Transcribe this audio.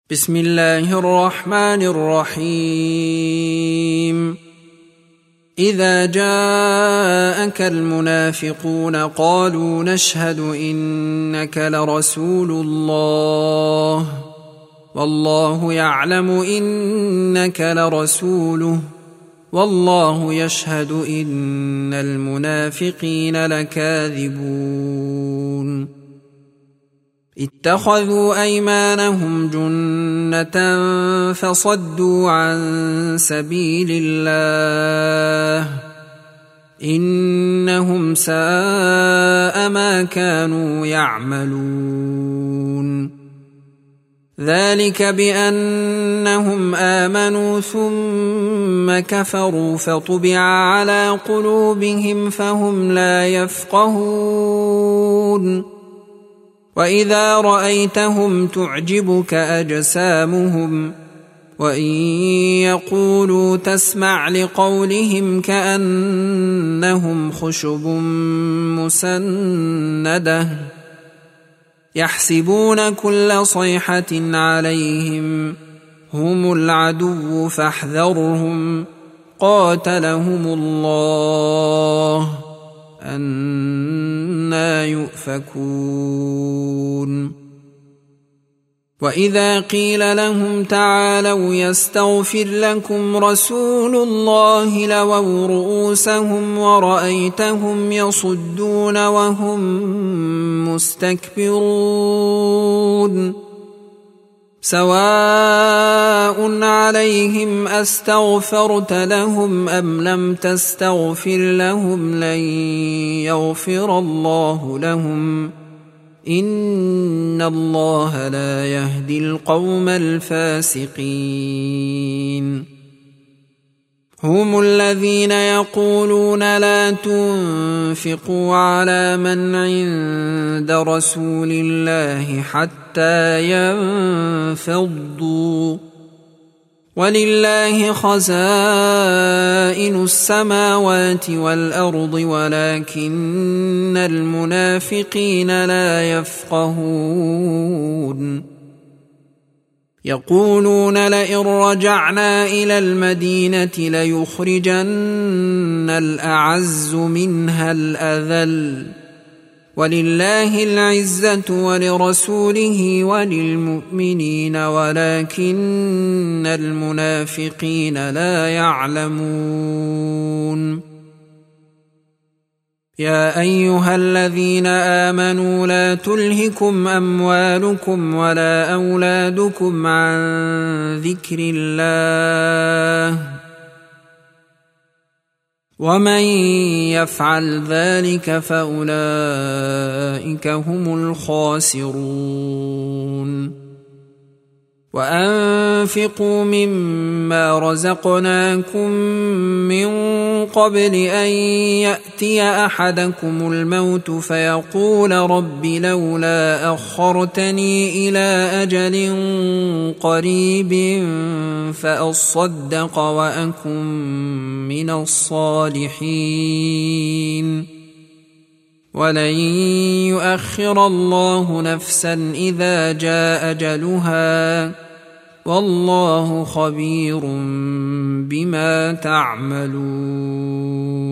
بسم الله الرحمن الرحيم. إذا جاءك المنافقون قالوا نشهد إنك لرسول الله والله يعلم إنك لرسوله والله يشهد إن المنافقين لكاذبون. اتخذوا أيمانهم جنة فصدوا عن سبيل الله إنهم ساء ما كانوا يعملون. ذلك بأنهم آمنوا ثم كفروا فطبع على قلوبهم فهم لا يفقهون. وإذا رأيتهم تعجبك أجسامهم وإن يقولوا تسمع لقولهم كأنهم خشب مسندة يحسبون كل صيحة عليهم هم العدو فاحذرهم قاتلهم الله أنى يؤفكون. وإذا قيل لهم تعالوا يستغفر لكم رسول الله لووا رؤوسهم ورأيتهم يصدون وهم مستكبرون. سواء عليهم أستغفرت لهم أم لم تستغفر لهم لن يغفر الله لهم إن الله لا يهدي القوم الفاسقين. هم الذين يقولون لا تنفقوا على من عند رسول الله حتى ينفضوا ولله خزائن السماوات والأرض ولكن المنافقين لا يفقهون. يقولون لئن رجعنا إلى المدينة ليخرجن الأعز منها الأذل ولله العزة ولرسوله وللمؤمنين ولكن المنافقين لا يعلمون. يا أيها الذين آمنوا لا تلهكم أموالكم ولا أولادكم عن ذكر الله ومن يفعل ذلك فأولئك هم الخاسرون. وأنفقوا مما رزقناكم من قبل أن يأتي أحدكم الموت فيقول رب لولا أخرتني إلى أجل قريب فأصدق وأكن من الصالحين ولن يؤخر الله نفسا إذا جاء أجلها والله خبير بما تعملون.